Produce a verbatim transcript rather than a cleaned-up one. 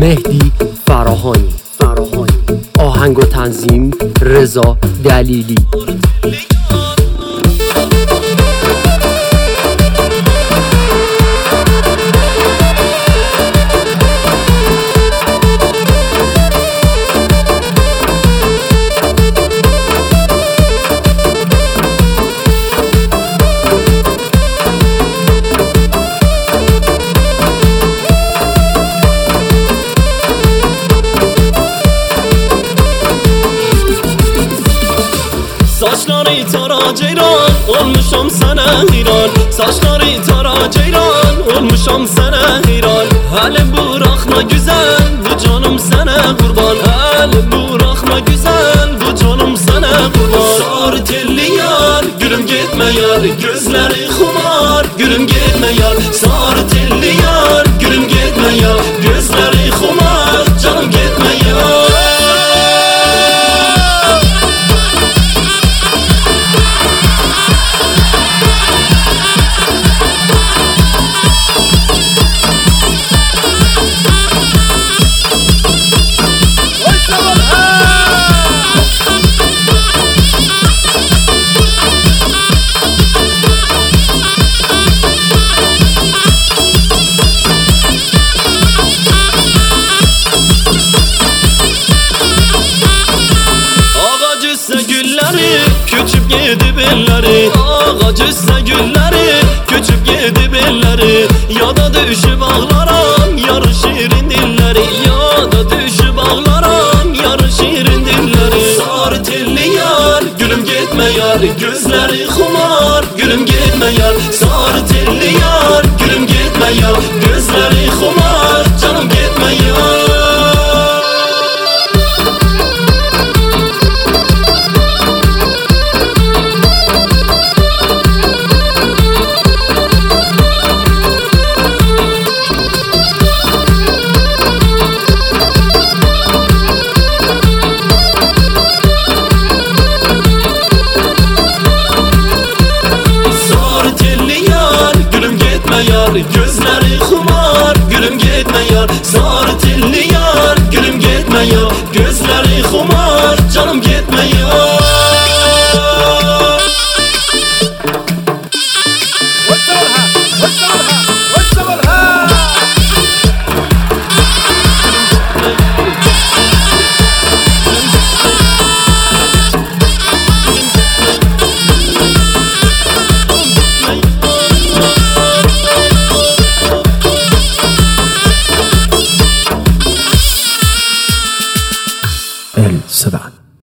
مهدی فراهانی فراهانی آهنگ و تنظیم رضا دلیلی. Saçları tara ceyran, olmuşam sana hayran. Saçları tara ceyran, olmuşam sana hayran. Hele bırakma güzel, bu canım sana kurban. Hele bırakma güzel, bu canım sana kurban. Sarı telli yar, gülüm gitme yar. Gözleri kumar, gülüm gitme yar. Sarı telli yar, gülüm gitme yar. Gözleri kumar, canım gitme yar. Küçüp yedi belleri, ağacısa gülleri, küçüp yedi belleri. Ya da düşüp ağlaram, yarı şirin dilleri. Ya da düşüp ağlaram, yarı şirin dilleri. Sarı telli yar, gülüm gitme yar. Gözleri kumar, gülüm gitme yar. Sarı telli yar, gülüm gitme yar. Gözleri kumar, canım gitme yar. Gözleri kumar, gülüm gitme yar. Sarı telli yar, gülüm gitme yar. Gözleri kumar, canım gitme yar. السبعة